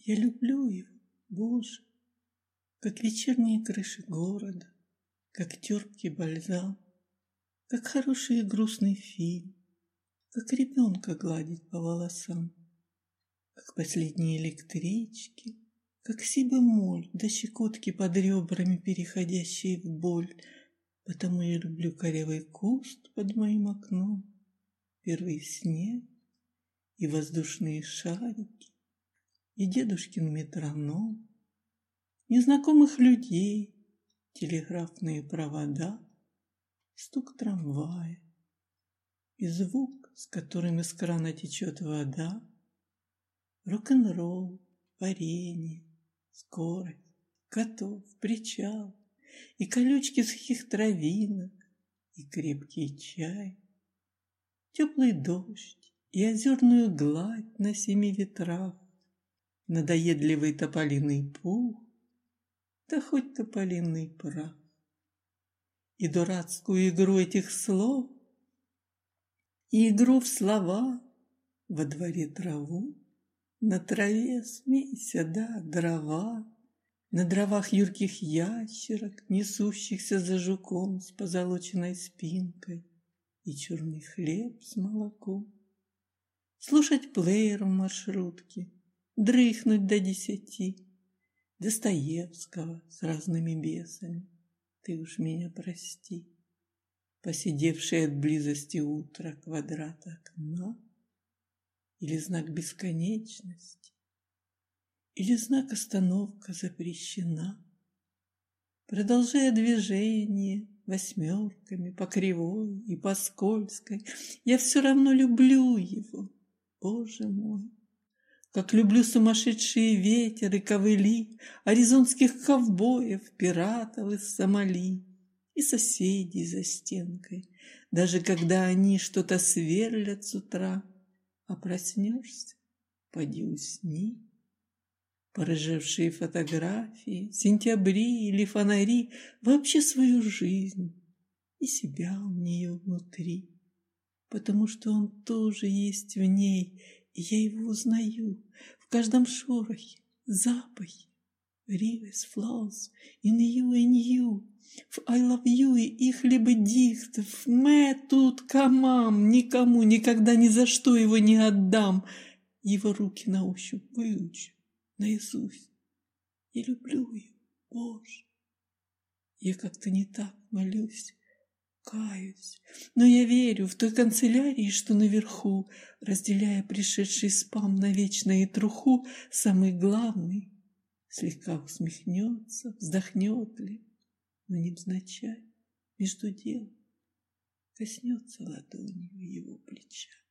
Я люблю его, Боже, как вечерние крыши города, как терпкий бальзам, как хороший и грустный фильм, как ребенка гладить по волосам, как последние электрички, как си-бемоль до щекотки под ребрами, переходящие в боль. Потому я люблю корявый куст под моим окном, первый снег и воздушные шарики, и дедушкин метроном, незнакомых людей, телеграфные провода, стук трамвая и звук, с которым из крана течет вода, рок-н-ролл, варенье, скорость, котов, причал, и колючки сухих травинок, и крепкий чай, теплый дождь и озерную гладь на семи ветрах, надоедливый тополиный пух, да хоть тополиный прах, и дурацкую игру этих слов, и игру в слова, во дворе траву, на траве смейся, да, дрова, на дровах юрких ящерок, несущихся за жуком с позолоченной спинкой, и черный хлеб с молоком. Слушать плеер в маршрутке, дрыхнуть до 10, Достоевского с разными бесами, ты уж меня прости, посидевший от близости утра квадрат окна, или знак бесконечности, или знак «Остановка запрещена». Продолжая движение восьмерками по кривой и по скользкой, я все равно люблю его, Боже мой, как люблю сумасшедший ветер и ковыли аризонских ковбоев, пиратов из Сомали и соседей за стенкой, даже когда они что-то сверлят с утра, а проснешься, поди усни. Порыжевшие фотографии, сентябри или фонари, вообще свою жизнь и себя в нее внутри, потому что он тоже есть в ней, и я его узнаю в каждом шорохе, запахе. Rivers flows in you and you, в I love you и их либо дихт, в мы тут камам, никому никогда ни за что его не отдам, его руки на ощупь выучу наизусть. Я люблю его, Боже. Я как-то не так молюсь, каюсь, но я верю в той канцелярии, что наверху, разделяя пришедший спам на вечное труху, самый главный слегка усмехнется, вздохнет ли, но невзначай, между делом, коснется ладонью его плеча.